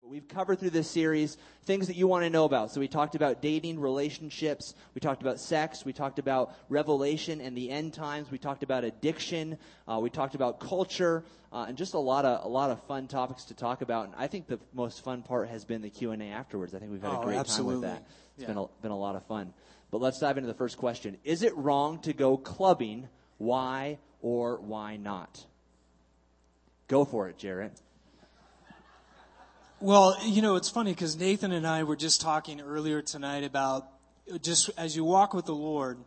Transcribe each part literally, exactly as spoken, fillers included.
We've covered through this series things that you want to know about. So we talked about dating, relationships. We talked about sex. We talked about Revelation and the end times. We talked about addiction. Uh, we talked about culture, uh, and just a lot of a lot of fun topics to talk about. And I think the most fun part has been the Q and A afterwards. I think we've had oh, a great absolutely. time with that. It's yeah. been a, been a lot of fun. But let's dive into the first question. Is it wrong to go clubbing? Why or why not? Go for it, Jarrett. Well, you know, it's funny because Nathan and I were just talking earlier tonight about just as you walk with the Lord,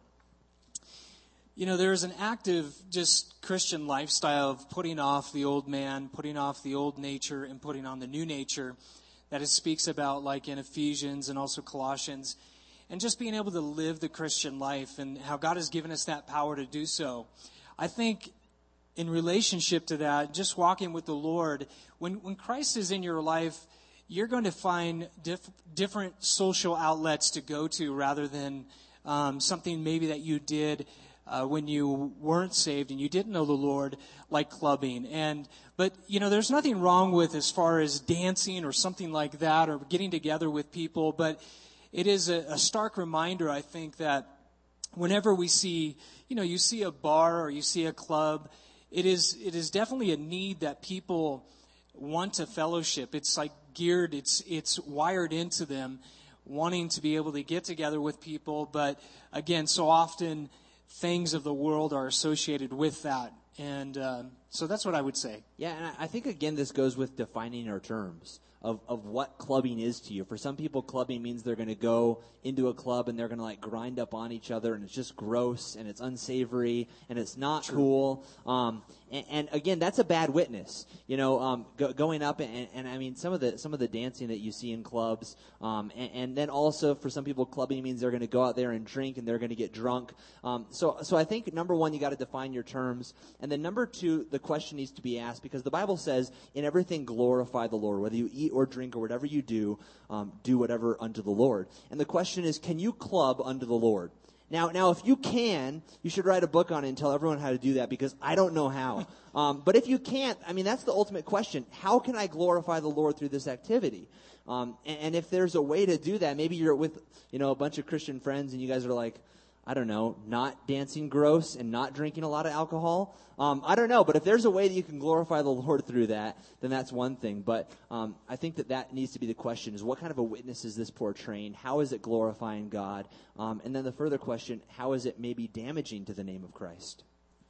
you know, there is an active just Christian lifestyle of putting off the old man, putting off the old nature, and putting on the new nature that it speaks about, like in Ephesians and also Colossians, and just being able to live the Christian life and how God has given us that power to do so. I think in relationship to that, just walking with the Lord, when when Christ is in your life, you're going to find diff, different social outlets to go to rather than um, something maybe that you did uh, when you weren't saved and you didn't know the Lord, like clubbing. And but you know, there's nothing wrong with as far as dancing or something like that or getting together with people, but it is a, a stark reminder, I think, that whenever we see, you know, you see a bar or you see a club, It is it is definitely a need that people want to fellowship. It's like geared, it's it's wired into them, wanting to be able to get together with people. But again, so often things of the world are associated with that. And uh, so that's what I would say. Yeah, and I think, again, this goes with defining our terms of, of what clubbing is to you. For some people, clubbing means they're going to go into a club and they're going to, like, grind up on each other, and it's just gross, and it's unsavory, and it's not True. cool. Um, and, and, again, that's a bad witness. You know, um, go, going up, and, and, I mean, some of the some of the dancing that you see in clubs, um, and, and then also for some people, clubbing means they're going to go out there and drink, and they're going to get drunk. Um, so, so I think, number one, you got to define your terms. And then number two, the question needs to be asked, because the Bible says, in everything glorify the Lord. Whether you eat or drink or whatever you do, um, do whatever unto the Lord. And the question is, can you club unto the Lord? Now, now, if you can, you should write a book on it and tell everyone how to do that, because I don't know how. Um, but if you can't, I mean, that's the ultimate question. How can I glorify the Lord through this activity? Um, and, and if there's a way to do that, maybe you're with, you know, a bunch of Christian friends and you guys are like, I don't know, not dancing gross and not drinking a lot of alcohol. Um, I don't know, but if there's a way that you can glorify the Lord through that, then that's one thing. But um, I think that that needs to be the question, is what kind of a witness is this portraying? How is it glorifying God? Um, and then the further question, how is it maybe damaging to the name of Christ?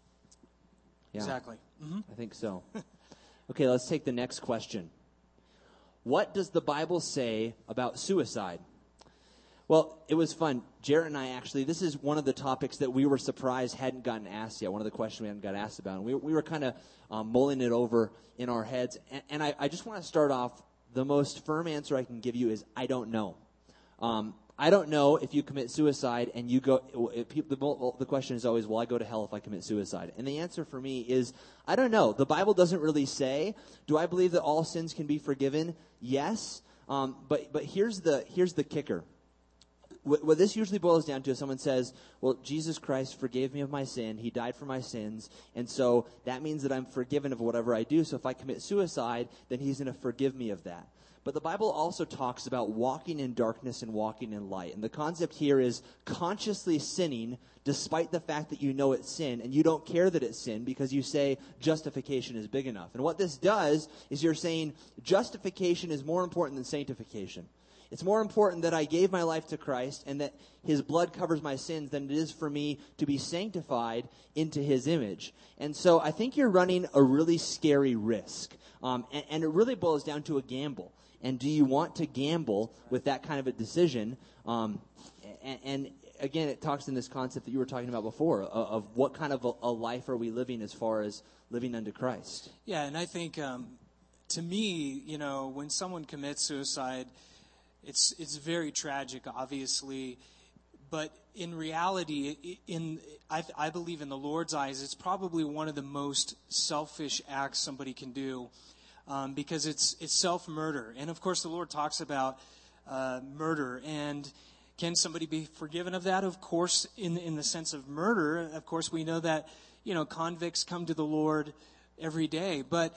Yeah, exactly. Mm-hmm. I think so. Okay, let's take the next question. What does the Bible say about suicide? Well, it was fun. Jarrett and I actually, this is one of the topics that we were surprised hadn't gotten asked yet, one of the questions we hadn't got asked about. And we, we were kind of um, mulling it over in our heads. And, and I, I just want to start off, the most firm answer I can give you is I don't know. Um, I don't know if you commit suicide and you go, if people, the, the question is always, will I go to hell if I commit suicide? And the answer for me is, I don't know. The Bible doesn't really say. Do I believe that all sins can be forgiven? Yes. Um, but but here's the here's the kicker. What this usually boils down to is someone says, well, Jesus Christ forgave me of my sin. He died for my sins. And so that means that I'm forgiven of whatever I do. So if I commit suicide, then he's going to forgive me of that. But the Bible also talks about walking in darkness and walking in light. And the concept here is consciously sinning despite the fact that you know it's sin. And you don't care that it's sin because you say justification is big enough. And what this does is you're saying justification is more important than sanctification. It's more important that I gave my life to Christ and that his blood covers my sins than it is for me to be sanctified into his image. And so I think you're running a really scary risk. Um, and, and it really boils down to a gamble. And do you want to gamble with that kind of a decision? Um, and, and again, it talks in this concept that you were talking about before of, of what kind of a, a life are we living as far as living unto Christ. Yeah, and I think um, to me, you know, when someone commits suicide, It's it's very tragic, obviously, but in reality, in I, I believe in the Lord's eyes, it's probably one of the most selfish acts somebody can do, um, because it's it's self-murder. And of course, the Lord talks about uh, murder. And can somebody be forgiven of that? Of course, in in the sense of murder, of course, we know that, you know, convicts come to the Lord every day, but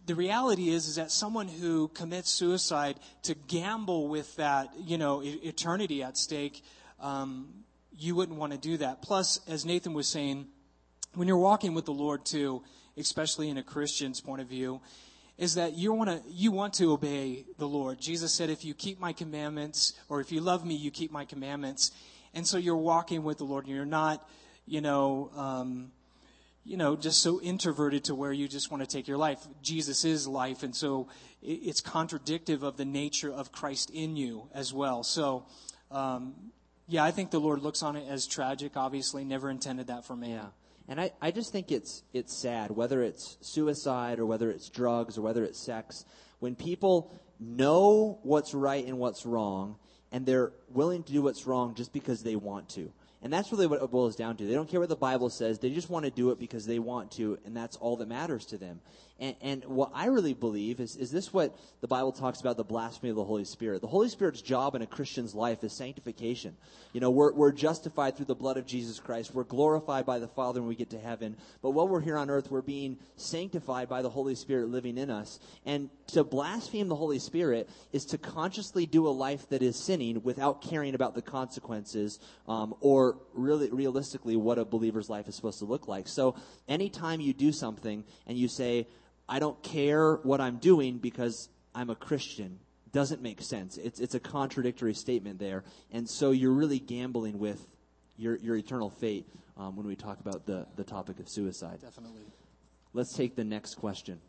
the reality is, is that someone who commits suicide to gamble with that, you know, e- eternity at stake, um, you wouldn't want to do that. Plus, as Nathan was saying, when you're walking with the Lord too, especially in a Christian's point of view, is that you want to you want to obey the Lord. Jesus said, if you keep my commandments, or if you love me, you keep my commandments. And so you're walking with the Lord, and you're not, you know, um, you know, just so introverted to where you just want to take your life. Jesus is life, and so it's contradictive of the nature of Christ in you as well. So, um, yeah, I think the Lord looks on it as tragic, obviously, never intended that for man. Yeah. And I, I just think it's it's sad, whether it's suicide or whether it's drugs or whether it's sex, when people know what's right and what's wrong, and they're willing to do what's wrong just because they want to. And that's really what it boils down to. They don't care what the Bible says. They just want to do it because they want to, and that's all that matters to them. And, and what I really believe is, is this what the Bible talks about, the blasphemy of the Holy Spirit. The Holy Spirit's job in a Christian's life is sanctification. You know, we're, we're justified through the blood of Jesus Christ. We're glorified by the Father when we get to heaven. But while we're here on earth, we're being sanctified by the Holy Spirit living in us. And to blaspheme the Holy Spirit is to consciously do a life that is sinning without caring about the consequences, um, or really realistically what a believer's life is supposed to look like. So anytime you do something and you say, I don't care what I'm doing because I'm a Christian, doesn't make sense. It's it's a contradictory statement there. And so you're really gambling with your your eternal fate um, when we talk about the, the topic of suicide. Definitely. Let's take the next question.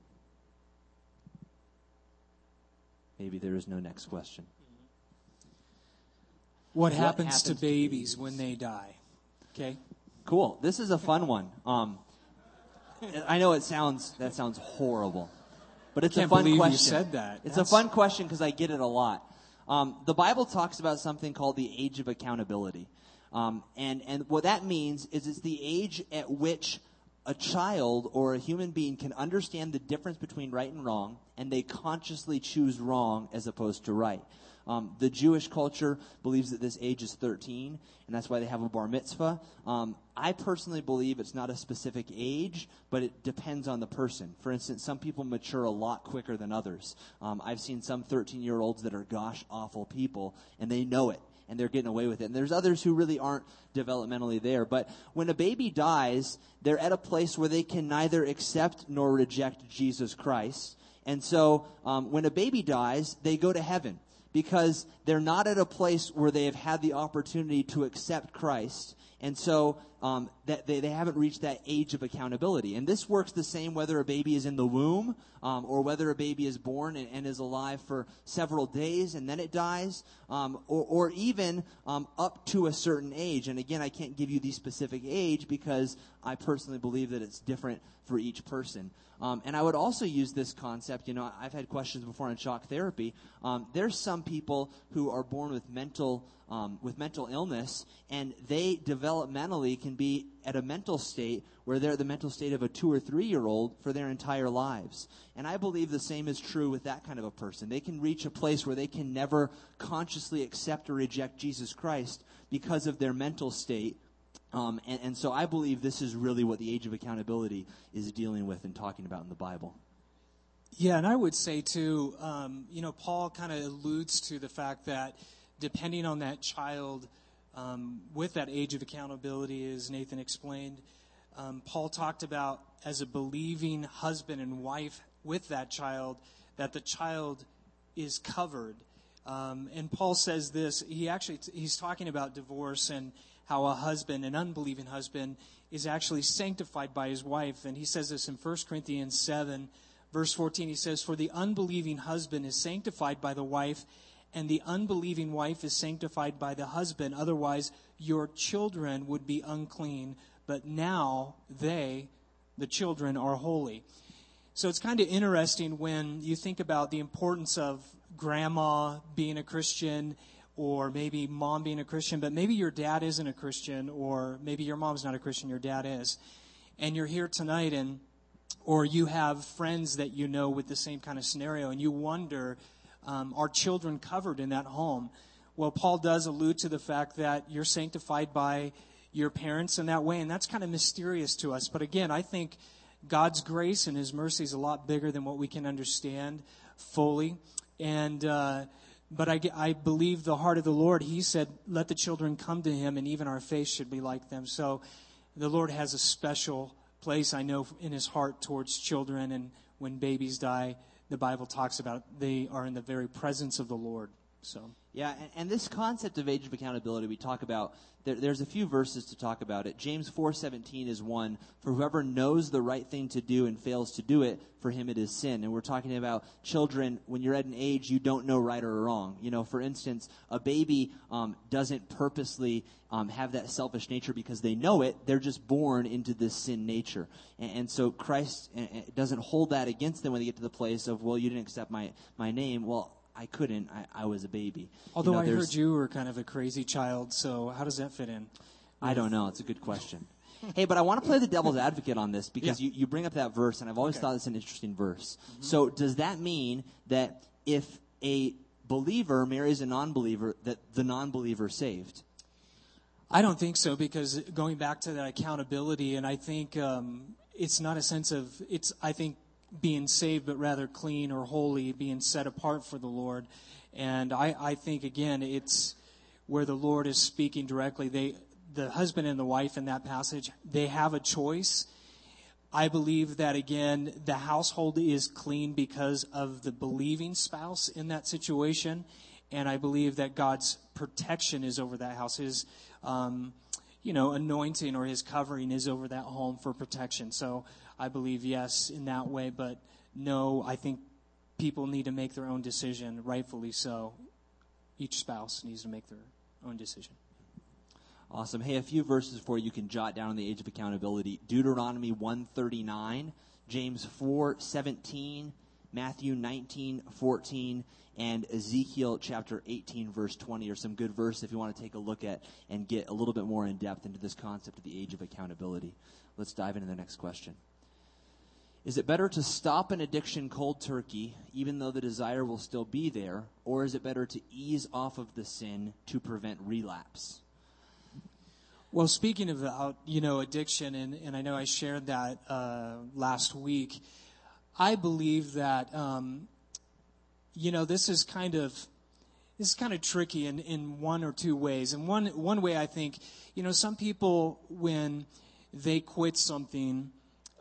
Maybe there is no next question. What, What happens, happens to to babies when they die? Okay. Cool. This is a fun one. Um, I know it sounds that sounds horrible, but it's I can't a fun believe question. you said that. It's That's- a fun question because I get it a lot. Um, the Bible talks about something called the age of accountability, um, and and what that means is it's the age at which a child or a human being can understand the difference between right and wrong, and they consciously choose wrong as opposed to right. Um, the Jewish culture believes that this age is thirteen, and that's why they have a bar mitzvah. Um, I personally believe it's not a specific age, but it depends on the person. For instance, some people mature a lot quicker than others. Um, I've seen some thirteen-year-olds that are gosh awful people, and they know it, and they're getting away with it. And there's others who really aren't developmentally there. But when a baby dies, they're at a place where they can neither accept nor reject Jesus Christ. And so um, when a baby dies, they go to heaven, because they're not at a place where they have had the opportunity to accept Christ. And so um, that they, they haven't reached that age of accountability. And this works the same whether a baby is in the womb um, or whether a baby is born and, and is alive for several days and then it dies, um, or, or even um, up to a certain age. And again, I can't give you the specific age because I personally believe that it's different for each person. Um, and I would also use this concept, you know, I've had questions before on shock therapy. Um, there's some people who are born with mental um, with mental illness, and they developmentally can be at a mental state where they're the mental state of a two or three-year-old for their entire lives. And I believe the same is true with that kind of a person. They can reach a place where they can never consciously accept or reject Jesus Christ because of their mental state. Um, and, and so I believe this is really what the age of accountability is dealing with and talking about in the Bible. Yeah, and I would say, too, um, you know, Paul kind of alludes to the fact that depending on that child um, with that age of accountability, as Nathan explained, um, Paul talked about as a believing husband and wife with that child, that the child is covered. Um, and Paul says this, he actually, he's talking about divorce and how a husband, an unbelieving husband, is actually sanctified by his wife. And he says this in First Corinthians seven, verse fourteen. He says, "For the unbelieving husband is sanctified by the wife, and the unbelieving wife is sanctified by the husband. Otherwise, your children would be unclean, but now they, the children, are holy." So it's kind of interesting when you think about the importance of grandma being a Christian, or maybe mom being a Christian, but maybe your dad isn't a Christian, or maybe your mom's not a Christian, your dad is. And you're here tonight, and or you have friends that you know with the same kind of scenario, and you wonder, um, are children covered in that home? Well, Paul does allude to the fact that you're sanctified by your parents in that way, and that's kind of mysterious to us. But again, I think God's grace and His mercy is a lot bigger than what we can understand fully. And uh, but I, I believe the heart of the Lord. He said, "Let the children come to Him, and even our faith should be like them." So the Lord has a special place, I know, in His heart towards children. And when babies die, the Bible talks about they are in the very presence of the Lord. So. Yeah, and, and this concept of age of accountability, we talk about, there, there's a few verses to talk about it. James four seventeen is one, for whoever knows the right thing to do and fails to do it, for him it is sin. And we're talking about children, when you're at an age you don't know right or wrong. You know, for instance, a baby um, doesn't purposely um, have that selfish nature because they know it. They're just born into this sin nature. And, and so Christ uh, doesn't hold that against them when they get to the place of, well, you didn't accept my, my name. Well, I couldn't. I, I was a baby. Although you know, I heard you were kind of a crazy child, so how does that fit in? I don't know. It's a good question. Hey, but I want to play the devil's advocate on this because yeah. you, you bring up that verse, and I've always okay. thought it's an interesting verse. Mm-hmm. So does that mean that if a believer marries a non-believer, that the non-believer is saved? I don't think so, because going back to that accountability, and I think um, it's not a sense of, it's, I think, being saved, but rather clean or holy, being set apart for the Lord. And I, I think, again, it's where the Lord is speaking directly. They, the husband and the wife in that passage, they have a choice. I believe that, again, the household is clean because of the believing spouse in that situation. And I believe that God's protection is over that house. His, um, you know, anointing or His covering is over that home for protection. So I believe, yes, in that way, but no, I think people need to make their own decision, rightfully so. Each spouse needs to make their own decision. Awesome. Hey, a few verses for you can jot down on the age of accountability. Deuteronomy one thirty-nine, James four seventeen, Matthew nineteen fourteen, and Ezekiel chapter eighteen, verse twenty are some good verses if you want to take a look at and get a little bit more in depth into this concept of the age of accountability. Let's dive into the next question. Is it better to stop an addiction cold turkey, even though the desire will still be there, or is it better to ease off of the sin to prevent relapse? Well, speaking about, you know, addiction, and, and I know I shared that uh, last week, I believe that, um, you know, this is kind of, this is kind of tricky in, in one or two ways. And one, one way I think, you know, some people, when they quit something,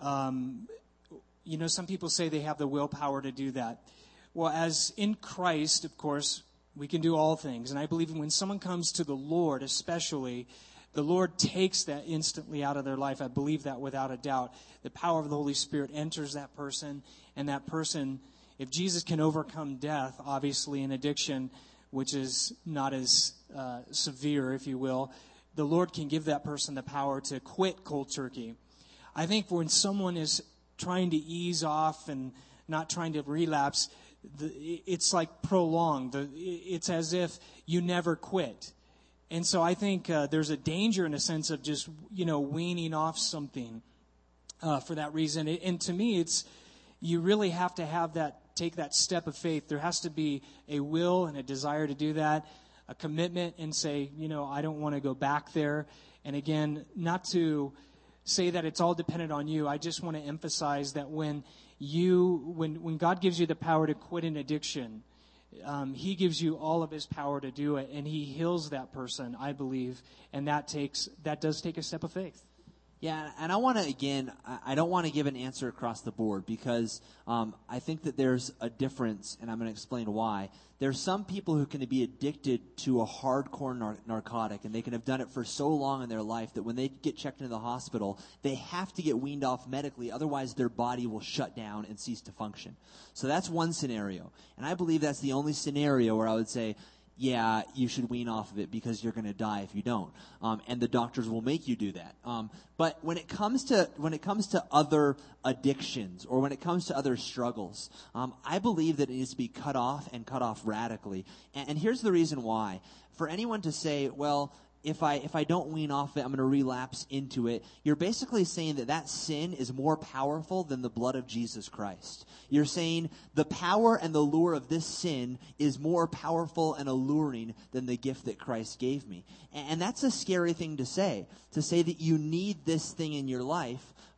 um, you know, some people say they have the willpower to do that. Well, as in Christ, of course, we can do all things. And I believe when someone comes to the Lord, especially, the Lord takes that instantly out of their life. I believe that without a doubt. The power of the Holy Spirit enters that person, and that person, if Jesus can overcome death, obviously in addiction, which is not as uh, severe, if you will, the Lord can give that person the power to quit cold turkey. I think when someone is trying to ease off and not trying to relapse, the, it's like prolonged. The, it's as if you never quit. And so I think uh, there's a danger in a sense of just, you know, weaning off something uh, for that reason. And to me, it's, you really have to have that, take that step of faith. There has to be a will and a desire to do that, a commitment, and say, you know, I don't want to go back there. And again, not to say that it's all dependent on you. I just want to emphasize that when you, when, when God gives you the power to quit an addiction, um, He gives you all of His power to do it, and He heals that person, I believe, and that takes, that does take a step of faith. Yeah, and I want to, again, I don't want to give an answer across the board because um, I think that there's a difference, and I'm going to explain why. There's some people who can be addicted to a hardcore nar- narcotic, and they can have done it for so long in their life that when they get checked into the hospital, they have to get weaned off medically, otherwise their body will shut down and cease to function. So that's one scenario, and I believe that's the only scenario where I would say, yeah, you should wean off of it because you're going to die if you don't. Um, and the doctors will make you do that. Um, but when it comes to when it comes to other addictions or when it comes to other struggles, um, I believe that it needs to be cut off and cut off radically. And, and here's the reason why. For anyone to say, well, if I if I don't wean off it, I'm going to relapse into it. You're basically saying that that sin is more powerful than the blood of Jesus Christ. You're saying the power and the lure of this sin is more powerful and alluring than the gift that Christ gave me. And that's a scary thing to say, to say that you need this thing in your life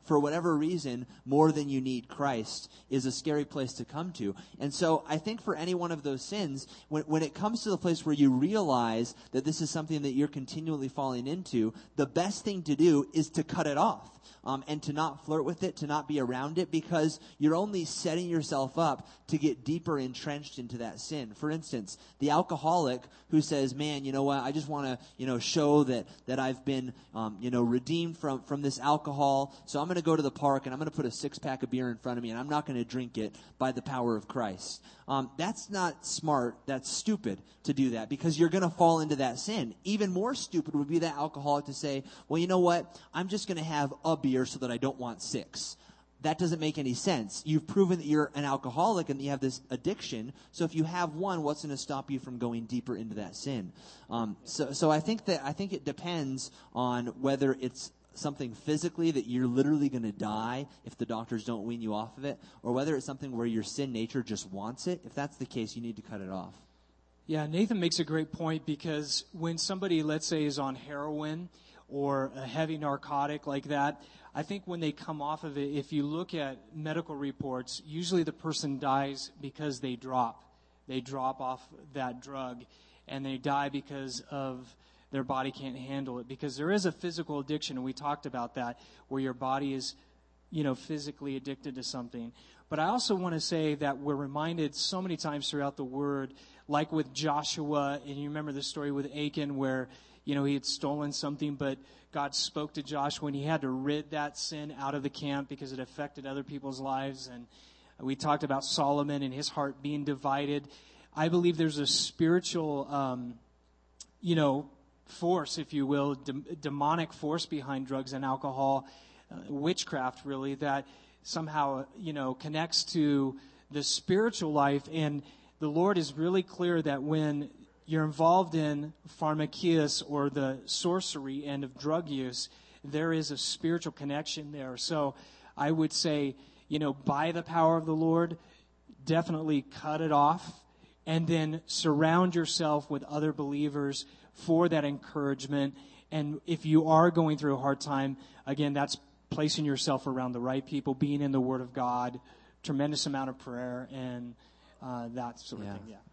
for whatever reason, more than you need Christ, is a scary place to come to. And so I think for any one of those sins, when, when it comes to the place where you realize that this is something that you're continually falling into, the best thing to do is to cut it off. Um, and to not flirt with it, to not be around it, because you're only setting yourself up to get deeper entrenched into that sin. For instance, the alcoholic who says, man, you know what, I just want to, you know, show that, that I've been, um, you know, redeemed from, from this alcohol, so I'm going to go to the park and I'm going to put a six-pack of beer in front of me and I'm not going to drink it by the power of Christ. Um, that's not smart, that's stupid to do that, because you're going to fall into that sin. Even more stupid would be that alcoholic to say, well, you know what, I'm just going to have a beer so that I don't want six. That doesn't make any sense. You've proven that you're an alcoholic and that you have this addiction. So if you have one, what's going to stop you from going deeper into that sin? Um, so, so I think that I think it depends on whether it's something physically that you're literally going to die if the doctors don't wean you off of it, or whether it's something where your sin nature just wants it. If that's the case, you need to cut it off. Yeah, Nathan makes a great point, because when somebody, let's say, is on heroin or a heavy narcotic like that, I think when they come off of it, if you look at medical reports, usually the person dies because they drop. They drop off that drug, and they die because of their body can't handle it. Because there is a physical addiction, and we talked about that, where your body is, you know, physically addicted to something. But I also want to say that we're reminded so many times throughout the Word, like with Joshua, and you remember the story with Achan where, you know, he had stolen something, but God spoke to Joshua and he had to rid that sin out of the camp because it affected other people's lives. And we talked about Solomon and his heart being divided. I believe there's a spiritual, um, you know, force, if you will, de- demonic force behind drugs and alcohol, uh, witchcraft really, that somehow, you know, connects to the spiritual life. And the Lord is really clear that when you're involved in pharmakeia or the sorcery end of drug use, there is a spiritual connection there. So I would say, you know, by the power of the Lord, definitely cut it off, and then surround yourself with other believers for that encouragement. And if you are going through a hard time, again, that's placing yourself around the right people, being in the Word of God, tremendous amount of prayer, and uh, that sort of yeah. thing. Yeah.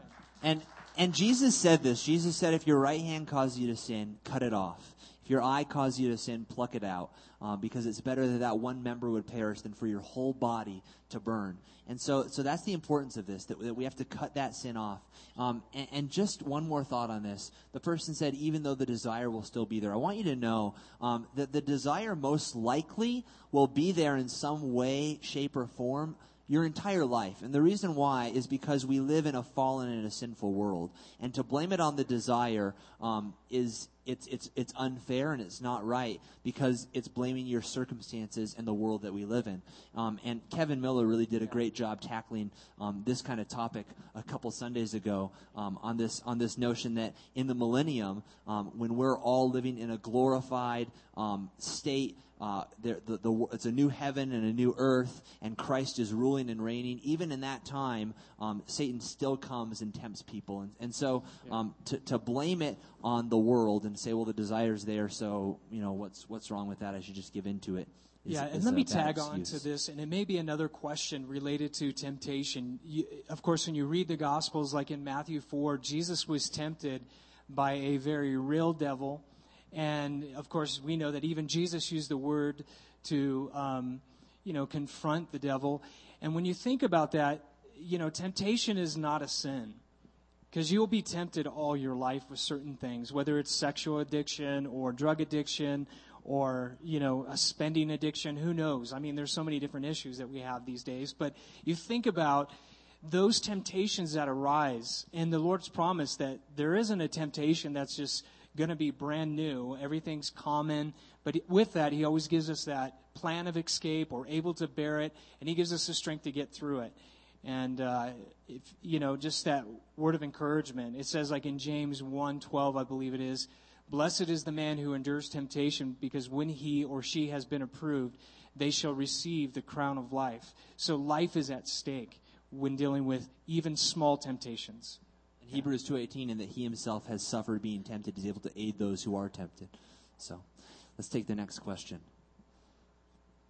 And and Jesus said this. Jesus said, if your right hand causes you to sin, cut it off. If your eye causes you to sin, pluck it out. Uh, because it's better that that one member would perish than for your whole body to burn. And so so that's the importance of this, that, that we have to cut that sin off. Um, and, and just one more thought on this. The person said, even though the desire will still be there. I want you to know um, that the desire most likely will be there in some way, shape, or form your entire life. And the reason why is because we live in a fallen and a sinful world. And to blame it on the desire um, is it's it's it's unfair and it's not right, because it's blaming your circumstances and the world that we live in. Um, and Kevin Miller really did a great job tackling um, this kind of topic a couple Sundays ago um, on this on this notion that in the millennium, um, when we're all living in a glorified um, state, Uh, the, the, the, it's a new heaven and a new earth, and Christ is ruling and reigning. Even in that time, um, Satan still comes and tempts people. And, and so um, to, to blame it on the world and say, well, the desire's there, so, you know, what's what's wrong with that? I should just give into it. Is, yeah, and is let me bad tag excuse. on to this, and it may be another question related to temptation. You, of course, when you read the Gospels, like in Matthew four, Jesus was tempted by a very real devil. And, of course, we know that even Jesus used the word to, um, you know, confront the devil. And when you think about that, you know, temptation is not a sin. Because you'll be tempted all your life with certain things, whether it's sexual addiction or drug addiction or, you know, a spending addiction. Who knows? I mean, there's so many different issues that we have these days. But you think about those temptations that arise, and the Lord's promise that there isn't a temptation that's just going to be brand new. Everything's common. But with that, he always gives us that plan of escape, or able to bear it, and he gives us the strength to get through it. And, uh, if, you know, just that word of encouragement. It says, like in James one twelve, I believe it is, blessed is the man who endures temptation, because when he or she has been approved, they shall receive the crown of life. So life is at stake when dealing with even small temptations. Hebrews two eighteen, and that he himself has suffered being tempted, is able to aid those who are tempted. So let's take the next question.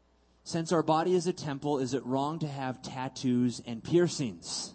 Since our body is a temple, is it wrong to have tattoos and piercings?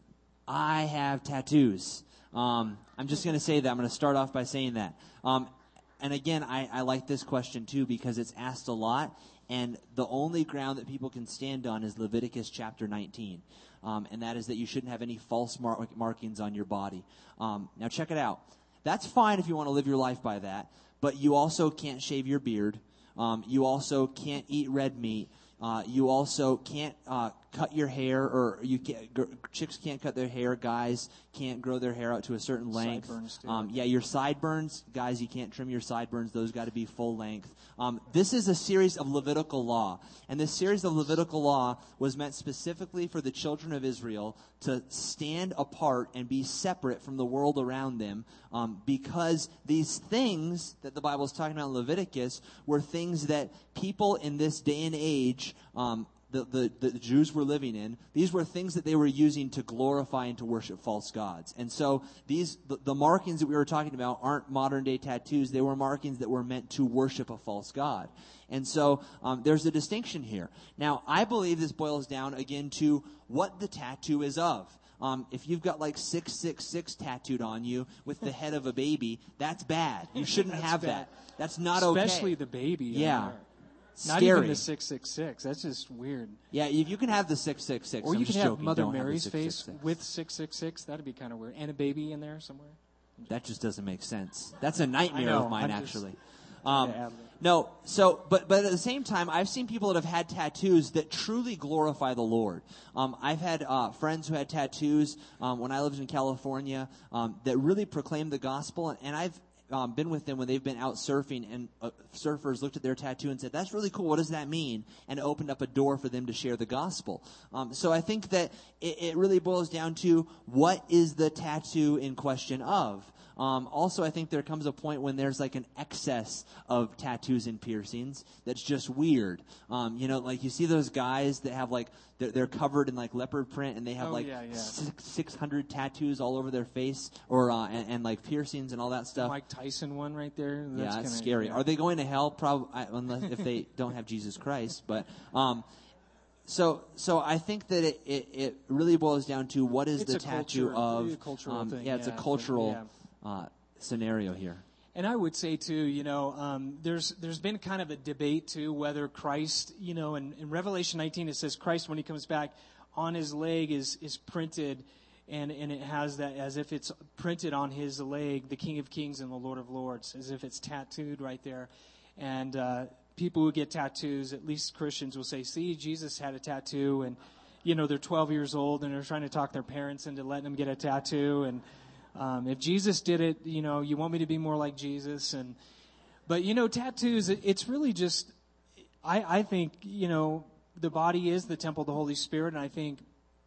I have tattoos. Um, I'm just going to say that. I'm going to start off by saying that. Um, and again, I, I like this question too because it's asked a lot. And the only ground that people can stand on is Leviticus chapter nineteen. Um, and that is that you shouldn't have any false mar- markings on your body. Um, now check it out. That's fine if you want to live your life by that. But you also can't shave your beard. Um, you also can't eat red meat. Uh, you also can't uh, cut your hair, or you can't, gr- chicks can't cut their hair. Guys can't grow their hair out to a certain length. Sideburns, too. Um, yeah, your sideburns, guys, you can't trim your sideburns. Those got to be full length. Um, this is a series of Levitical law, and this series of Levitical law was meant specifically for the children of Israel to stand apart and be separate from the world around them, um, because these things that the Bible is talking about in Leviticus were things that people in this day and age um, The, the, the Jews were living in. These were things that they were using to glorify and to worship false gods. And so these the, the markings that we were talking about aren't modern day tattoos. They were markings that were meant to worship a false god. And so um, there's a distinction here. Now, I believe this boils down again to what the tattoo is of. Um, if you've got like six six six tattooed on you with the head of a baby, that's bad. You shouldn't have bad. that. That's not Especially okay. Especially the baby. Yeah. Not Scary. even the six six six. That's just weird. Yeah, if you can have the six six six. Or I'm you could just have joking. Mother Don't Mary's have the face six six six. with six six six. That'd be kind of weird. And a baby in there somewhere. That just doesn't make sense. That's a nightmare know, of mine, I'm just- actually. Um, Yeah, no, so, but, but at the same time, I've seen people that have had tattoos that truly glorify the Lord. Um, I've had uh, friends who had tattoos um, when I lived in California um, that really proclaimed the gospel, and, and I've Um, been with them when they've been out surfing, and uh, surfers looked at their tattoo and said, "That's really cool. What does that mean?" And it opened up a door for them to share the gospel. Um, so I think that it, it really boils down to what is the tattoo in question of. Um, also, I think there comes a point when there's like an excess of tattoos and piercings that's just weird. Um, you know, like you see those guys that have like they're, they're covered in like leopard print, and they have Oh, like yeah, yeah. six, six hundred tattoos all over their face, or uh, and, and like piercings and all that stuff. Mike Tyson one right there. That's Yeah, that's kinda, scary. yeah. Are they going to hell? Probably, unless if they don't have Jesus Christ. But um, so so I think that it, it, it really boils down to what is It's the a tattoo culture- of. a cultural um, thing, yeah, it's yeah, a but, cultural yeah. uh, scenario here. And I would say too, you know, um, there's there's been kind of a debate too whether Christ, you know, in, in Revelation nineteen it says Christ when he comes back on his leg is is printed, and and it has that as if it's printed on his leg, the King of Kings and the Lord of Lords, as if it's tattooed right there. And uh, people who get tattoos, at least Christians, will say, "See, Jesus had a tattoo," and you know they're twelve years old and they're trying to talk their parents into letting them get a tattoo, and Um, if Jesus did it, you know, you want me to be more like Jesus. And, but, you know, tattoos, it, it's really just, I, I think, you know, the body is the temple of the Holy Spirit. And I think,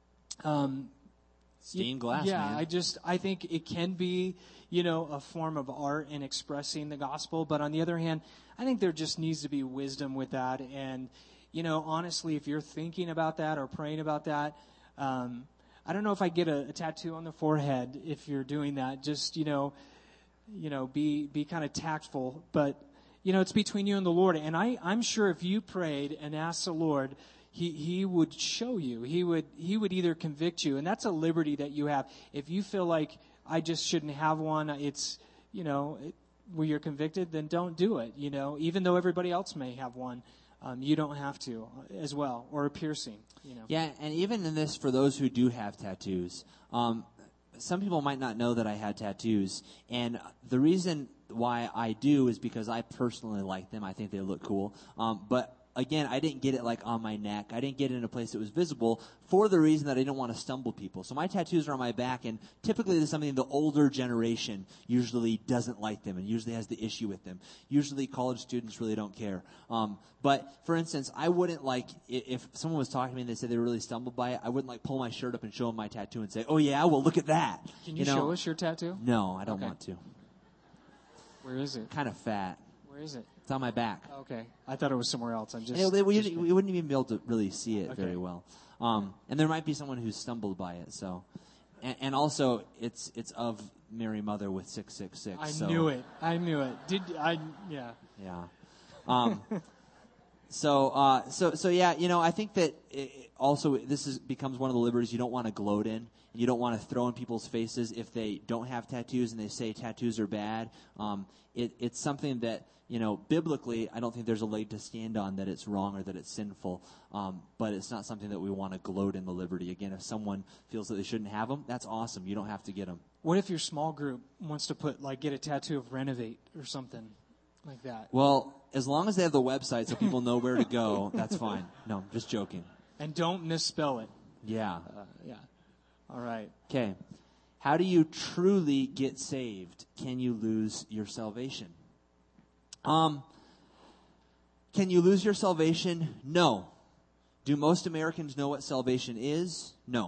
um, Stained glass, yeah, man. I just, I think it can be, you know, a form of art in expressing the gospel. But on the other hand, I think there just needs to be wisdom with that. And, you know, honestly, if you're thinking about that or praying about that, um, I don't know if I get a, a tattoo on the forehead if you're doing that. Just, you know, you know, be be kind of tactful. But, you know, it's between you and the Lord. And I, I'm sure if you prayed and asked the Lord, he, he would show you. He would he would either convict you. And that's a liberty that you have. If you feel like I just shouldn't have one, it's, you know, it, where you're convicted, then don't do it. You know, even though everybody else may have one. Um, you don't have to as well, or a piercing, you know. Yeah, and even in this, for those who do have tattoos, um, some people might not know that I had tattoos, and the reason why I do is because I personally like them. I think they look cool. Um, but again, I didn't get it like on my neck. I didn't get it in a place that was visible for the reason that I didn't want to stumble people. So my tattoos are on my back, and typically there's something the older generation usually doesn't like them and usually has the issue with them. Usually college students really don't care. Um, but for instance, I wouldn't like, if someone was talking to me and they said they really stumbled by it, I wouldn't like pull my shirt up and show them my tattoo and say, "Oh yeah, well look at that." Can you, you know? show us your tattoo? No, I don't Okay. want to. Where is it? Kind of fat. Where is it? It's on my back. Okay. I thought it was somewhere else. I'm just. And it- we, just- we wouldn't even be able to really see it Okay. very well. Um, and there might be someone who's stumbled by it. So, and, and also it's it's of Mary Mother with six six six. I so, knew it. I knew it. Did I? Yeah. Yeah. Um, So, uh, so, so yeah, you know, I think that it, also this is becomes one of the liberties you don't want to gloat in. You don't want to throw in people's faces if they don't have tattoos and they say tattoos are bad. Um, it, it's something that, you know, biblically, I don't think there's a leg to stand on that it's wrong or that it's sinful. Um, but it's not something that we want to gloat in the liberty. Again, if someone feels that they shouldn't have them, that's awesome. You don't have to get them. What if your small group wants to put, like, get a tattoo of Renovate or something like that? Well, as long as they have the website so people know where to go, that's fine. No, I'm just joking. And don't misspell it. Yeah. Uh, yeah. All right. Okay. How do you truly get saved? Can you lose your salvation? Um, can you lose your salvation? No. Do most Americans know what salvation is? No.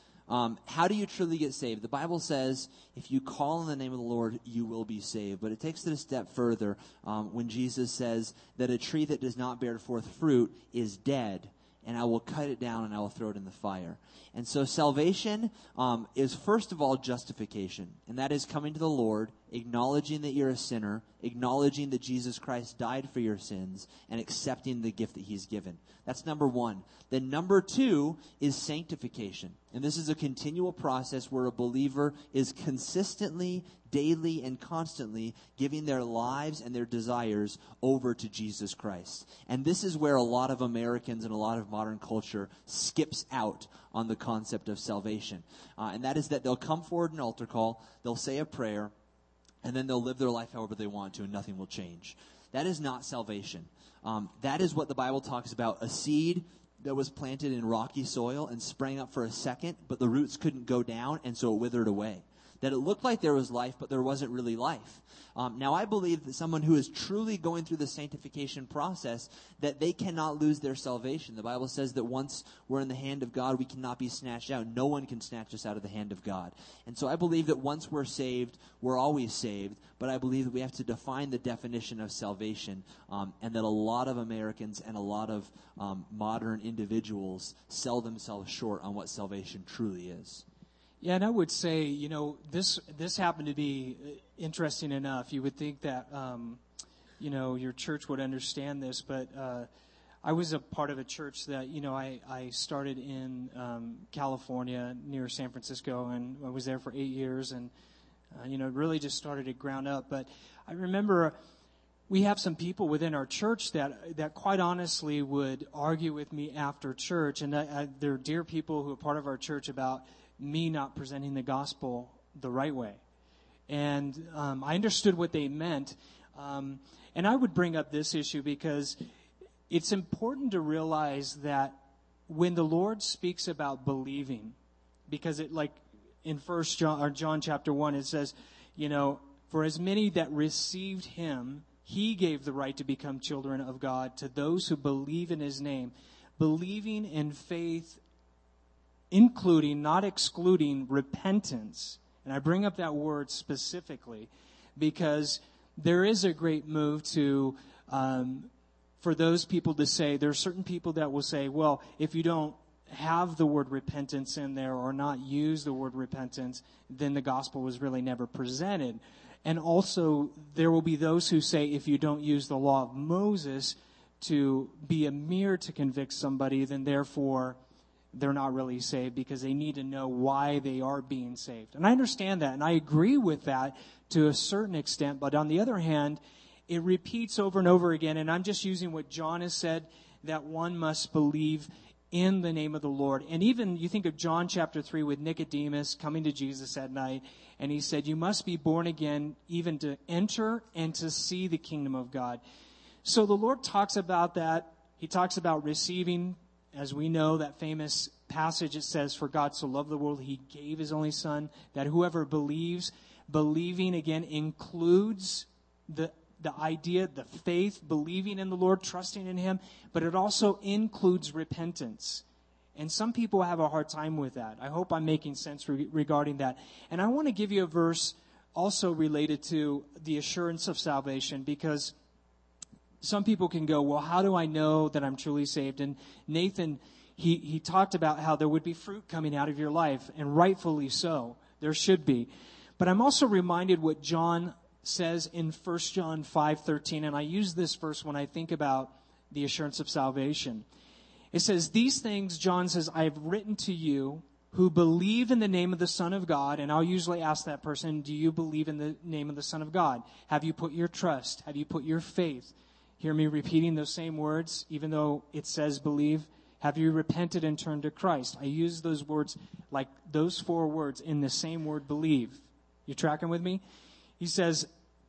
Um, how do you truly get saved? The Bible says if you call on the name of the Lord, you will be saved. But it takes it a step further um, when Jesus says that a tree that does not bear forth fruit is dead, and I will cut it down and I will throw it in the fire. And so salvation um, is first of all justification, and that is coming to the Lord, acknowledging that you're a sinner, acknowledging that Jesus Christ died for your sins, and accepting the gift that he's given. That's number one. Then number two is sanctification. And this is a continual process where a believer is consistently, daily, and constantly giving their lives and their desires over to Jesus Christ. And this is where a lot of Americans and a lot of modern culture skips out on the concept of salvation. Uh, and that is that they'll come forward in an altar call, they'll say a prayer, and then they'll live their life however they want to, and nothing will change. That is not salvation. Um, that is what the Bible talks about, a seed that was planted in rocky soil and sprang up for a second, but the roots couldn't go down, and so it withered away. That it looked like there was life, but there wasn't really life. Um, now, I believe that someone who is truly going through the sanctification process, that they cannot lose their salvation. The Bible says that once we're in the hand of God, we cannot be snatched out. No one can snatch us out of the hand of God. And so I believe that once we're saved, we're always saved. But I believe that we have to define the definition of salvation, um, and that a lot of Americans and a lot of um, modern individuals sell themselves short on what salvation truly is. Yeah, and I would say, you know, this this happened to be interesting enough. You would think that, um, you know, your church would understand this, but uh, I was a part of a church that, you know, I, I started in um, California near San Francisco, and I was there for eight years, and, uh, you know, really just started at ground up. But I remember we have some people within our church that that quite honestly would argue with me after church, and I, I, they're dear people who are part of our church about me not presenting the gospel the right way. And um, I understood what they meant. Um, and I would bring up this issue because it's important to realize that when the Lord speaks about believing, because it, like in First John or John chapter one, it says, you know, for as many that received him, he gave the right to become children of God to those who believe in his name. Believing in faith, including, not excluding, repentance. And I bring up that word specifically because there is a great move to, um, for those people to say, there are certain people that will say, well, if you don't have the word repentance in there or not use the word repentance, then the gospel was really never presented. And also, there will be those who say, if you don't use the law of Moses to be a mirror to convict somebody, then therefore they're not really saved because they need to know why they are being saved. And I understand that, and I agree with that to a certain extent. But on the other hand, it repeats over and over again, and I'm just using what John has said, that one must believe in the name of the Lord. And even you think of John chapter three with Nicodemus coming to Jesus at night, and he said, you must be born again even to enter and to see the kingdom of God. So the Lord talks about that. He talks about receiving. As we know, that famous passage, it says, for God so loved the world, he gave his only son, that whoever believes, believing again includes the the idea, the faith, believing in the Lord, trusting in him, but it also includes repentance. And some people have a hard time with that. I hope I'm making sense re- regarding that. And I want to give you a verse also related to the assurance of salvation, because some people can go, well, how do I know that I'm truly saved? And Nathan, he, he talked about how there would be fruit coming out of your life, and rightfully so. There should be. But I'm also reminded what John says in First John five thirteen, and I use this verse when I think about the assurance of salvation. It says, these things, John says, I have written to you who believe in the name of the Son of God. And I'll usually ask that person, do you believe in the name of the Son of God? Have you put your trust? Have you put your faith? Hear me repeating those same words, even though it says believe. Have you repented and turned to Christ? I use those words, like those four words, in the same word believe. You tracking with me? He says,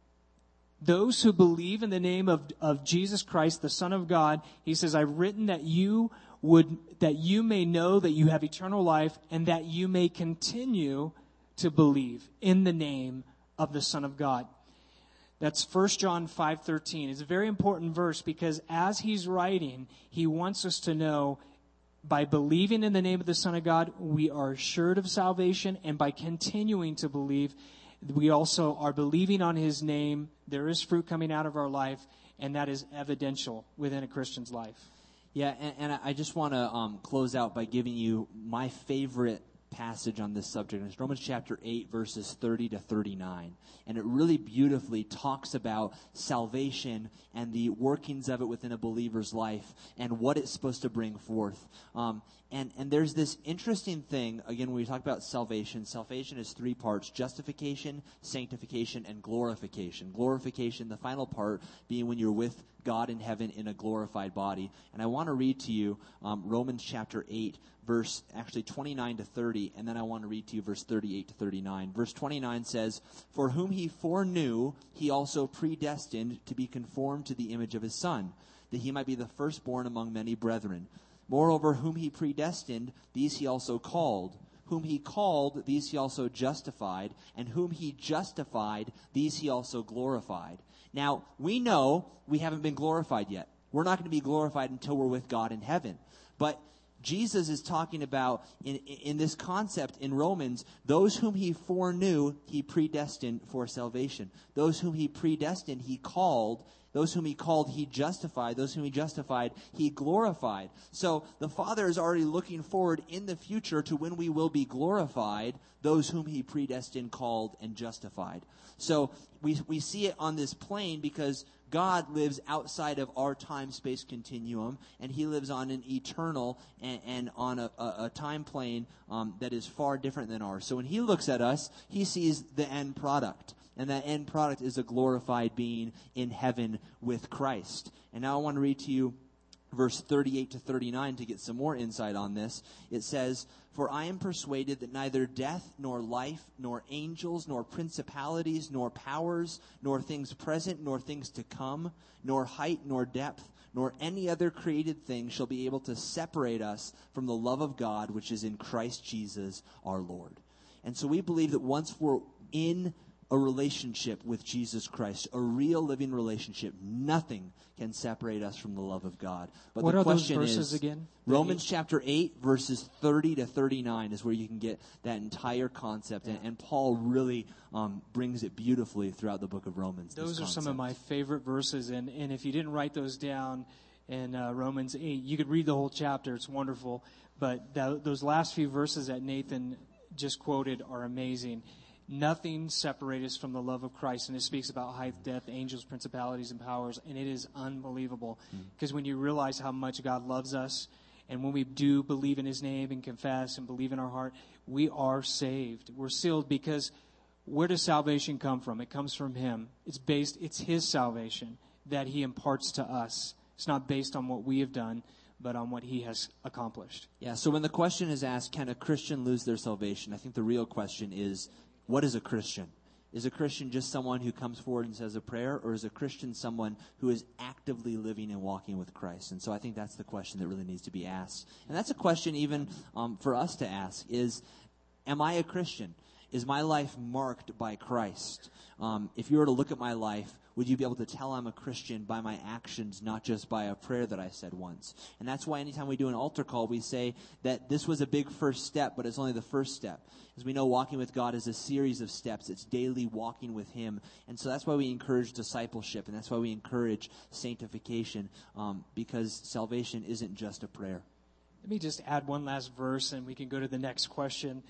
those who believe in the name of, of Jesus Christ, the Son of God, he says, I've written that you would, that you may know that you have eternal life and that you may continue to believe in the name of the Son of God. That's First John five thirteen. It's a very important verse because as he's writing, he wants us to know by believing in the name of the Son of God, we are assured of salvation, and by continuing to believe, we also are believing on his name. There is fruit coming out of our life, and that is evidential within a Christian's life. Yeah, and, and I just want to um, close out by giving you my favorite passage on this subject. It's Romans chapter eight, verses thirty to thirty-nine. And it really beautifully talks about salvation and the workings of it within a believer's life and what it's supposed to bring forth. Um, and, and there's this interesting thing, again, when we talk about salvation, salvation is three parts: justification, sanctification, and glorification. Glorification, the final part, being when you're with God in heaven in a glorified body. And I want to read to you um, Romans chapter eight, verse actually twenty-nine to thirty, and then I want to read to you verse thirty-eight to thirty-nine. Verse twenty-nine says, for whom he foreknew, he also predestined to be conformed to the image of his Son, that he might be the firstborn among many brethren. Moreover, whom he predestined, these he also called. Whom he called, these he also justified. And whom he justified, these he also glorified. Now, we know we haven't been glorified yet. We're not going to be glorified until we're with God in heaven. But Jesus is talking about, in, in this concept in Romans, those whom he foreknew, he predestined for salvation. Those whom he predestined, he called. Those whom he called, he justified. Those whom he justified, he glorified. So the Father is already looking forward in the future to when we will be glorified, those whom he predestined, called, and justified. So we we see it on this plane because God lives outside of our time-space continuum, and he lives on an eternal and, and on a, a, a time plane um, that is far different than ours. So when he looks at us, he sees the end product. And that end product is a glorified being in heaven with Christ. And now I want to read to you verse thirty-eight to thirty-nine to get some more insight on this. It says, for I am persuaded that neither death, nor life, nor angels, nor principalities, nor powers, nor things present, nor things to come, nor height, nor depth, nor any other created thing shall be able to separate us from the love of God, which is in Christ Jesus our Lord. And so we believe that once we're in a relationship with Jesus Christ, a real living relationship, nothing can separate us from the love of God. But what the are question those verses is, again? Romans chapter eight, verses thirty to thirty-nine is where you can get that entire concept. And, and Paul really um, brings it beautifully throughout the book of Romans. Those are some of my favorite verses. And, and if you didn't write those down in uh, Romans eight, you could read the whole chapter. It's wonderful. But that, those last few verses that Nathan just quoted are amazing. Nothing separates us from the love of Christ. And it speaks about height, depth, angels, principalities, and powers. And it is unbelievable. Because mm. when you realize how much God loves us, and when we do believe in his name and confess and believe in our heart, we are saved. We're sealed because where does salvation come from? It comes from him. It's based, it's his salvation that he imparts to us. It's not based on what we have done, but on what he has accomplished. Yeah, so when the question is asked, can a Christian lose their salvation? I think the real question is, what is a Christian? Is a Christian just someone who comes forward and says a prayer, or is a Christian someone who is actively living and walking with Christ? And so I think that's the question that really needs to be asked. And that's a question even um, for us to ask is, am I a Christian? Is my life marked by Christ? Um, if you were to look at my life, would you be able to tell I'm a Christian by my actions, not just by a prayer that I said once? And that's why anytime we do an altar call, we say that this was a big first step, but it's only the first step. As we know, walking with God is a series of steps. It's daily walking with him. And so that's why we encourage discipleship, and that's why we encourage sanctification, um, because salvation isn't just a prayer. Let me just add one last verse, and we can go to the next question.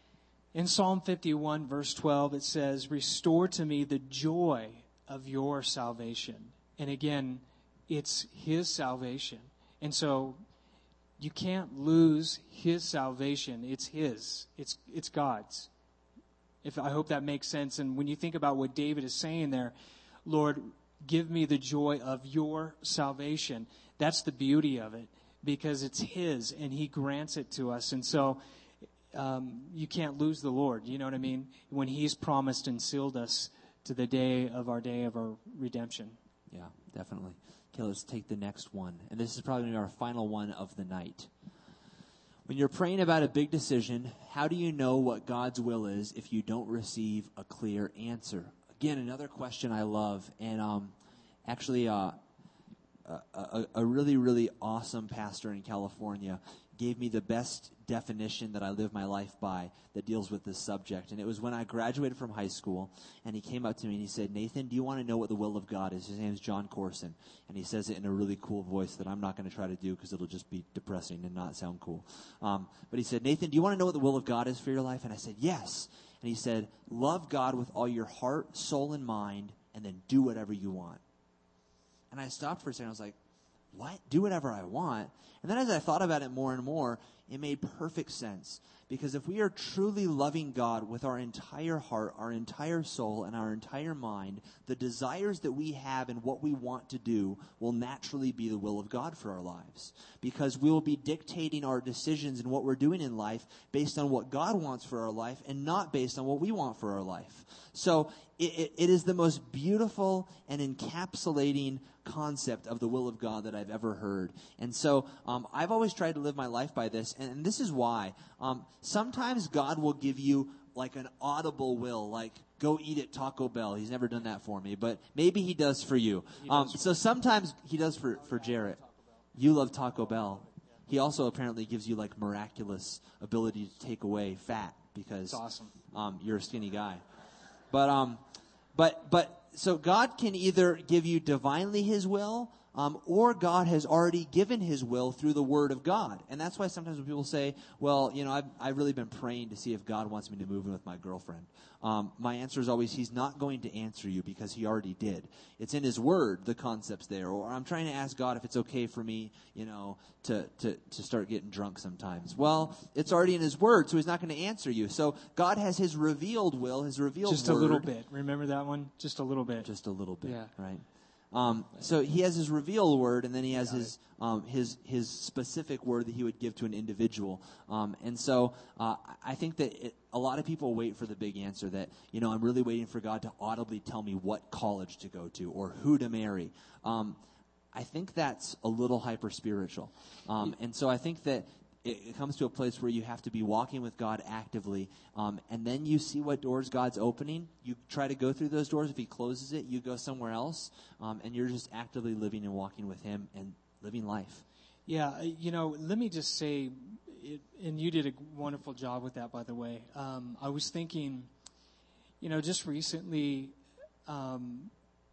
In Psalm fifty-one, verse twelve, it says, restore to me the joy of your salvation. And again, it's his salvation. And so you can't lose his salvation. It's his. It's it's God's. If I hope that makes sense. And when you think about what David is saying there, Lord, give me the joy of your salvation. That's the beauty of it, because it's his and he grants it to us. And so um, you can't lose the Lord. You know what I mean? When he's promised and sealed us to the day of our day of our redemption. Yeah, definitely. Okay, let's take the next one. And this is probably going to be our final one of the night. When you're praying about a big decision, how do you know what God's will is if you don't receive a clear answer? Again, another question I love. And um, actually, uh, a, a, a really, really awesome pastor in California gave me the best definition that I live my life by that deals with this subject. And it was when I graduated from high school, and he came up to me and he said, Nathan, do you want to know what the will of God is? His name is John Corson, and he says it in a really cool voice that I'm not going to try to do because it'll just be depressing and not sound cool. Um, but he said, Nathan, do you want to know what the will of God is for your life? And I said, yes. And he said, love God with all your heart, soul, and mind, and then do whatever you want. And I stopped for a second. I was like, what? Do whatever I want? And then as I thought about it more and more, it made perfect sense. Because if we are truly loving God with our entire heart, our entire soul, and our entire mind, the desires that we have and what we want to do will naturally be the will of God for our lives. Because we will be dictating our decisions and what we're doing in life based on what God wants for our life and not based on what we want for our life. So it, it, it is the most beautiful and encapsulating concept of the will of God that I've ever heard. And so um, I've always tried to live my life by this, and, and this is why. Um, sometimes God will give you like an audible will, like go eat at Taco Bell. He's never done that for me, but maybe he does for you. Um, so sometimes he does for, for Jarrett. You love Taco Bell. He also apparently gives you like miraculous ability to take away fat because awesome. um, you're a skinny guy. But um, but but so God can either give you divinely His will, um, or God has already given His will through the Word of God. And that's why sometimes when people say, "Well, you know, I've I've really been praying to see if God wants me to move in with my girlfriend," um, my answer is always, He's not going to answer you because He already did. It's in His Word, the concept's there. Or I'm trying to ask God if it's okay for me, you know, to to to start getting drunk sometimes. Well, it's already in His Word, so He's not going to answer you. So God has His revealed will, His revealed Just word. a little bit. Remember that one? Just a little bit. Just a little bit, Yeah. right? Um, so He has His revealed word, and then He has His um, His His specific word that He would give to an individual. Um, and so uh, I think that it, a lot of people wait for the big answer that, you know, I'm really waiting for God to audibly tell me what college to go to or who to marry. Um, I think that's a little hyper-spiritual. Um, and so I think that it, it comes to a place where you have to be walking with God actively, um, and then you see what doors God's opening. You try to go through those doors. If He closes it, you go somewhere else, um, and you're just actively living and walking with Him and living life. Yeah, you know, let me just say, it, and you did a wonderful job with that, by the way. Um, I was thinking, you know, just recently, um,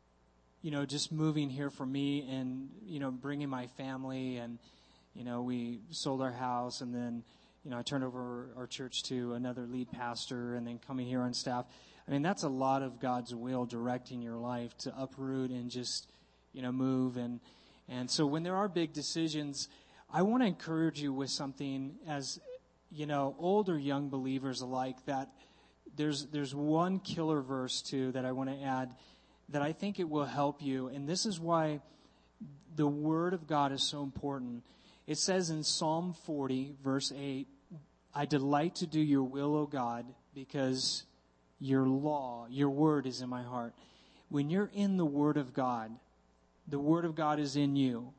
you know, just moving here for me and, you know, bringing my family and, you know, we sold our house and then, you know, I turned over our church to another lead pastor and then coming here on staff. I mean, that's a lot of God's will directing your life to uproot and just, you know, move. And, and so when there are big decisions, I want to encourage you with something as, you know, old or young believers alike, that there's, there's one killer verse too that I want to add that I think it will help you. And this is why the Word of God is so important. It says in Psalm forty, verse eight, I delight to do your will, O God, because your law, your word is in my heart. When you're in the Word of God, the Word of God is in you.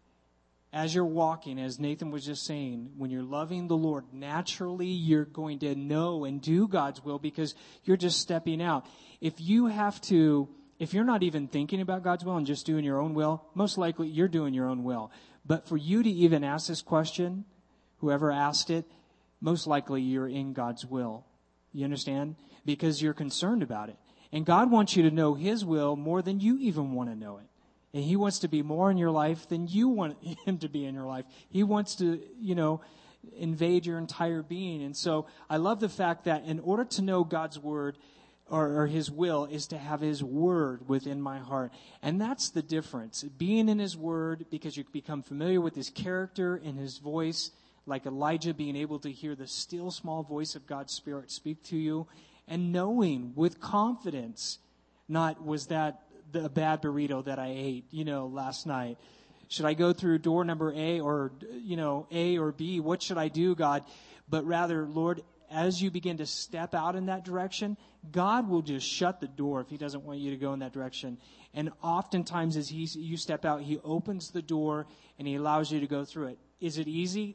As you're walking, as Nathan was just saying, when you're loving the Lord, naturally you're going to know and do God's will because you're just stepping out. If you have to, if you're not even thinking about God's will and just doing your own will, most likely you're doing your own will. But for you to even ask this question, whoever asked it, most likely you're in God's will. You understand? Because you're concerned about it. And God wants you to know His will more than you even want to know it. And He wants to be more in your life than you want Him to be in your life. He wants to, you know, invade your entire being. And so I love the fact that in order to know God's Word, or, or his will is to have his word within my heart. And that's the difference. Being in his word, because you become familiar with his character and his voice, like Elijah being able to hear the still small voice of God's Spirit speak to you, and knowing with confidence, not was that the bad burrito that I ate, you know, last night. Should I go through door number A or, you know, A or B? What should I do, God? But rather, Lord, as you begin to step out in that direction, God will just shut the door if he doesn't want you to go in that direction. And oftentimes as he, you step out, he opens the door and he allows you to go through it. Is it easy?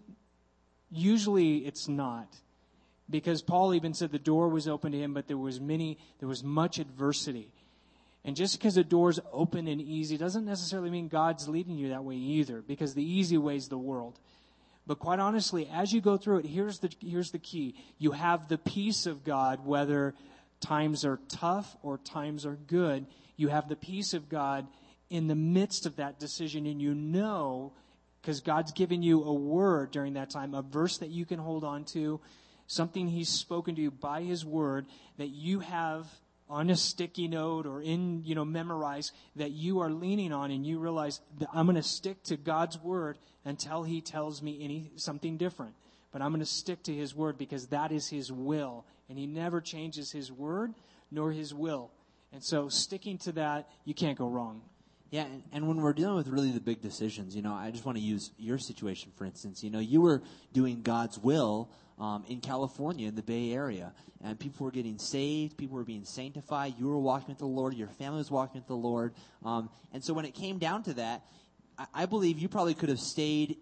Usually it's not. Because Paul even said the door was open to him, but there was many, there was much adversity. And just because the door's open and easy doesn't necessarily mean God's leading you that way either, because the easy way is the world. But quite honestly, as you go through it, here's the here's the key. You have the peace of God, whether times are tough or times are good. You have the peace of God in the midst of that decision, and you know, because God's given you a word during that time, a verse that you can hold on to, something he's spoken to you by his word that you have on a sticky note or in, you know, memorized, that you are leaning on, and you realize that I'm going to stick to God's word until he tells me any something different. But I'm going to stick to his word because that is his will. And he never changes his word nor his will. And so sticking to that, you can't go wrong. Yeah, and, and when we're dealing with really the big decisions, you know, I just want to use your situation, for instance. You know, you were doing God's will um, in California, in the Bay Area, and people were getting saved, people were being sanctified, you were walking with the Lord, your family was walking with the Lord. Um, and so when it came down to that, I, I believe you probably could have stayed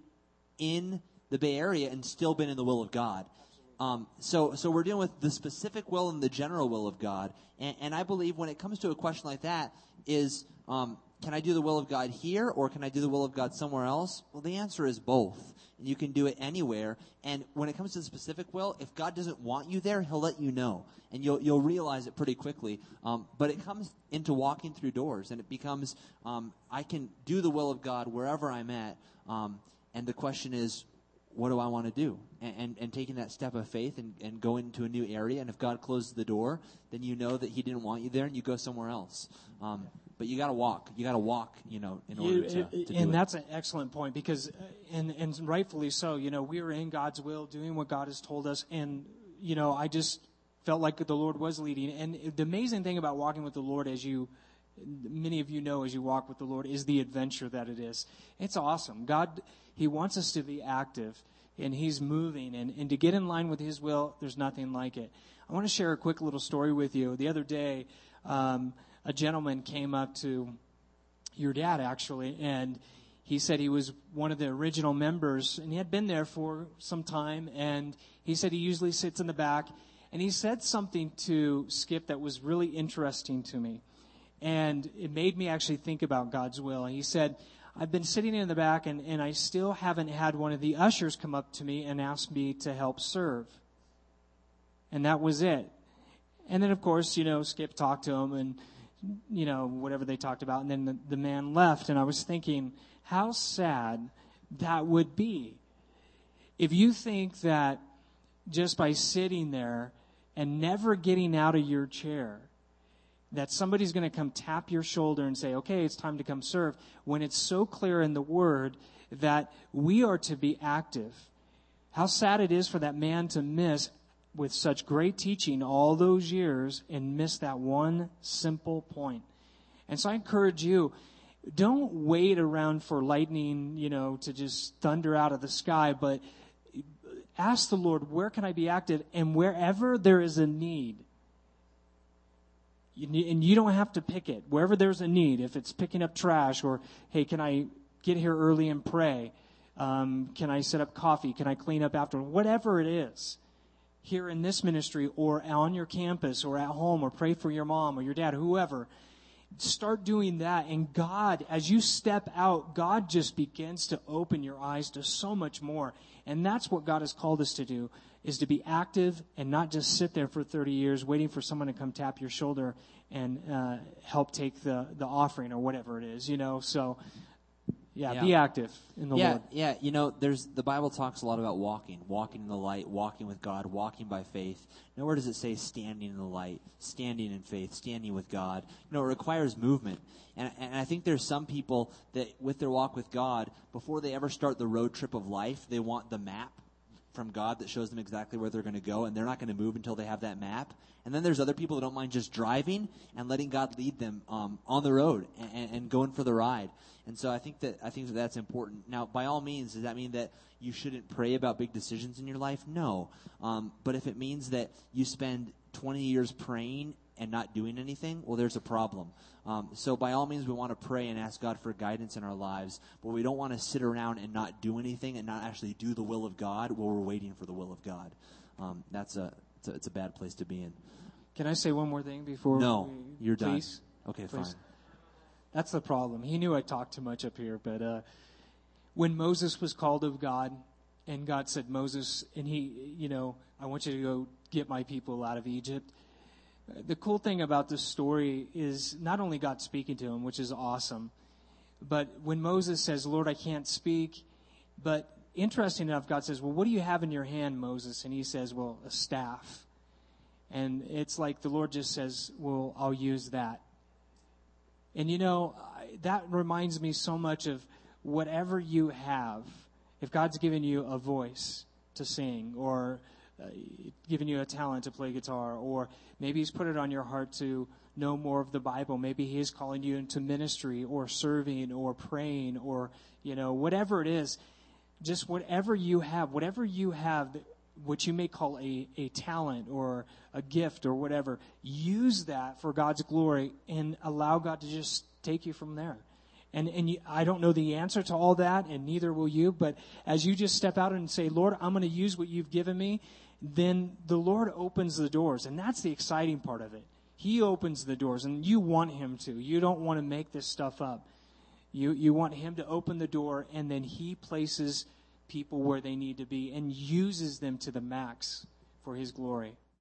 in the Bay Area and still been in the will of God. Um, so, so we're dealing with the specific will and the general will of God. And, and I believe when it comes to a question like that is, um, can I do the will of God here or can I do the will of God somewhere else? Well, the answer is both. And you can do it anywhere. And when it comes to the specific will, if God doesn't want you there, he'll let you know. And you'll, you'll realize it pretty quickly. Um, but it comes into walking through doors. And it becomes, um, I can do the will of God wherever I'm at. Um, and the question is, what do I want to do? And, and, and taking that step of faith and, and going into a new area. And if God closes the door, then you know that he didn't want you there and you go somewhere else. Um, but you got to walk. You got to walk, you know, in order you, to, to do it. And that's an excellent point because, and, and rightfully so, you know, we were in God's will, doing what God has told us. And, you know, I just felt like the Lord was leading. And the amazing thing about walking with the Lord, as you, many of you know, as you walk with the Lord, is the adventure that it is. It's awesome. God, he wants us to be active. And he's moving. And, and to get in line with his will, there's nothing like it. I want to share a quick little story with you. The other day, um, a gentleman came up to your dad, actually, and he said he was one of the original members, and he had been there for some time, and he said he usually sits in the back. And he said something to Skip that was really interesting to me. And it made me actually think about God's will. He said, I've been sitting in the back, and, and I still haven't had one of the ushers come up to me and ask me to help serve. And that was it. And then, of course, you know, Skip talked to him and, you know, whatever they talked about. And then the, the man left. And I was thinking how sad that would be if you think that just by sitting there and never getting out of your chair, that somebody's going to come tap your shoulder and say, okay, it's time to come serve, when it's so clear in the Word that we are to be active. How sad it is for that man to miss, with such great teaching all those years, and miss that one simple point. And so I encourage you, don't wait around for lightning, you know, to just thunder out of the sky, but ask the Lord, where can I be active? And wherever there is a need, and you don't have to pick it. Wherever there's a need, if it's picking up trash or, hey, can I get here early and pray? Um, can I set up coffee? Can I clean up after? Whatever it is, here in this ministry or on your campus or at home, or pray for your mom or your dad, whoever. Start doing that. And God, as you step out, God just begins to open your eyes to so much more. And that's what God has called us to do, is to be active and not just sit there for thirty years waiting for someone to come tap your shoulder and uh, help take the, the offering or whatever it is, you know. So Yeah, Yeah. be active in the yeah, Lord. yeah. You know, there's the Bible talks a lot about walking, walking in the light, walking with God, walking by faith. Nowhere does it say standing in the light, standing in faith, standing with God. You know, it requires movement. And, and I think there's some people that with their walk with God, before they ever start the road trip of life, they want the map from God that shows them exactly where they're going to go, and they're not going to move until they have that map. And then there's other people that don't mind just driving and letting God lead them um, on the road and, and going for the ride. And so I think that I think that that's important. Now, by all means, does that mean that you shouldn't pray about big decisions in your life? No. Um, but if it means that you spend twenty years praying and not doing anything, well, there's a problem. Um, so by all means, we want to pray and ask God for guidance in our lives, but we don't want to sit around and not do anything and not actually do the will of God while we're waiting for the will of God. Um, that's a it's, a it's a bad place to be in. Can I say one more thing before? No, we, you're please? done. Okay, Please. fine. That's the problem. He knew I talked too much up here, but uh, when Moses was called of God, and God said, Moses, and he, you know, I want you to go get my people out of Egypt. The cool thing about this story is not only God speaking to him, which is awesome, but when Moses says, Lord, I can't speak, but interesting enough, God says, well, what do you have in your hand, Moses? And he says, well, a staff. And it's like the Lord just says, well, I'll use that. And you know, that reminds me so much of whatever you have. If God's given you a voice to sing, or uh, given you a talent to play guitar, or maybe He's put it on your heart to know more of the Bible. Maybe He is calling you into ministry, or serving, or praying, or, you know, whatever it is. Just whatever you have, whatever you have, what you may call a, a talent or a gift or whatever, use that for God's glory and allow God to just take you from there. And and you, I don't know the answer to all that, and neither will you, but as you just step out and say, Lord, I'm going to use what you've given me, then the Lord opens the doors, and that's the exciting part of it. He opens the doors, and you want Him to. You don't want to make this stuff up. You you want Him to open the door, and then He places people where they need to be and uses them to the max for His glory.